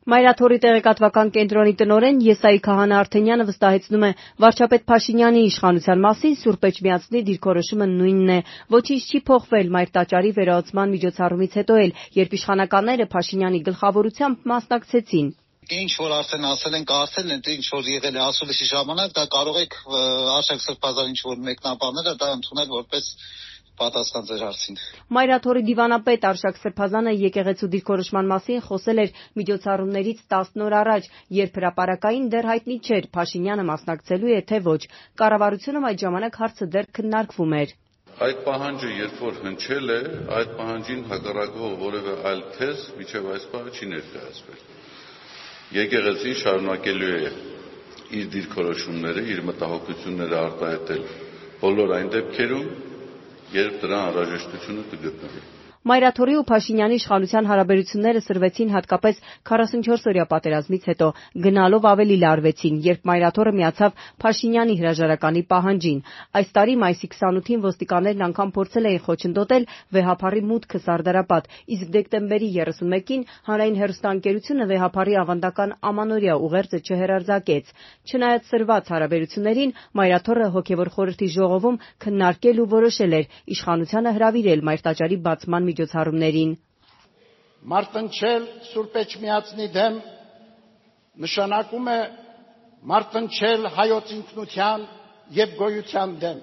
Մայրաթորի տեղեկատվական կենտրոնի տնօրեն Եսայի Քահանա Արթենյանը վստահեցնում է, վարչապետ Փաշինյանի իշխանության մասին Սուրբ Էջմիածնի դիրքորոշումը նույնն է, ոչինչ չի փոխվել մայրտաճարի վերահսկման միջոցառումից հետո էլ, երբ իշխանականները Փաշինյանի գլխավորությամբ մասնակցեցին։ Ինչ որ արդեն ասել են, կարծել են, ինչ որ եղել է ասուլիսի ժամանակ, դա կարող եք Արշակ Սրբազան ինչ որ մեկնաբանները դա ընդունել որպես պատասխան ձեր հարցին։ Մայրաթորի դիվանապետ Արշակ Սրբազանը եկեղեցու դիրքորոշման մասին խոսել էր միջոցառումներից 10 օր առաջ, երբ հրապարակային դեռ հայտնի չէր Փաշինյանը մասնակցելու է թե ոչ։ Կառավարությունում այդ ժամանակ հարցը դեռ քննարկվում էր։ Այդ պահանջը երբ որ հնչել է, այդ պահանջին հակառակվող որևէ այլ թեզ մինչև այս պահը չի ներկայացվել։ Եկեղեցին շարունակելու է իր դիրքորոշումները, իր մտահոգությունները արտահայտել բոլոր այն դեպքերում, երբ դրան անհրաժեշտությունը կգտնվի։ Մայրաթորի ու Փաշինյանի իշխանության հարաբերությունները սրվեցին հատկապես 44-օրյա պատերազմից հետո, գնալով ավելի լարվեցին, երբ Մայրաթորը միացավ Փաշինյանի հրաժարականի պահանջին։ Այս տարի մայիսի 28-ին ոստիկաններն անգամ փորձել էին խոչընդոտել վեհափառի մուտքը Սարդարապատ, իսկ դեկտեմբերի 31-ին հանրային հեռուստաընկերությունը վեհափառի ավանդական ամանորյա ուղերձը չհեռարձակեց։ Չնայած սրված հարաբերություններին, Մայրաթորը հոգևոր խորհրդի ժողովում քննարկել ու որոշել էր իշխանությանը հրավիրել մայրտաճարի բացման միջոցառումներին։ Մարտնչել Սուրբ Էջմիածնի դեմ նշանակում է մարտնչել հայոց ինքնության եւ գոյության դեմ,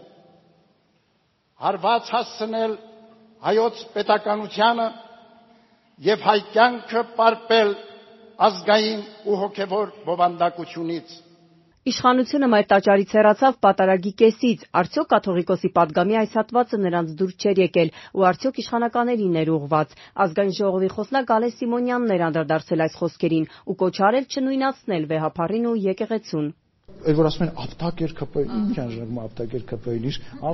հարված հասցնել հայոց պետականությանը եւ հայ կյանքը պարպել ազգային ու հոգևոր բովանդակությունից։ Իշխանությունը մայրտաճարից հեռացավ պատարագի կեսից, արդյոք կաթողիկոսի պատգամի այս հատվածը նրանց դուր չէր եկել ու արդյոք իշխանականներին էր ուղղված։ Ազգային ժողովի խոսնակ Ալեն Սիմոնյանն էր անդրադարձել այս խոսքերին ու կոչ արել չնույնացնել վեհափառին ու եկեղեցուն։ Այդ որ ասում են ապտակ էր ԿՊ-ի, ինչ անժանվում ապտակ էր ԿՊ-ին,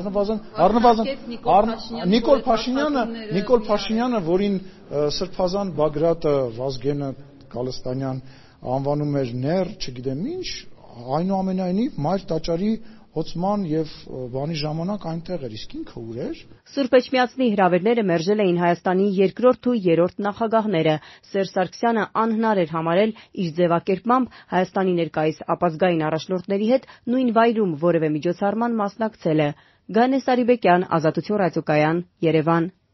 առնվազն Նիկոլ Փաշինյանը, որին Սրբազան Բագրատը, Վազգենը Կալստանյան անվանում էր նեռ, չգիտեմ ինչ, այնուամենայնիվ մայրտաճարի հոսման եւ բանի ժամանակ այնտեղ էր, իսկ ինքը ուր էր։ Սուրբ Էջմիածնի հրավերները մերժել էին Հայաստանի երկրորդ ու երրորդ նախագահները։ Սերժ Սարգսյանը անհնար էր համարել իր ձևակերպմամբ Հայաստանի ներկայիս ապազգային առաջնորդների հետ նույն վայրում որևէ միջոցառման մասնակցելը։ Գանե Սարիբեկյան, Ազատություն ռադիոկայան, Երևան։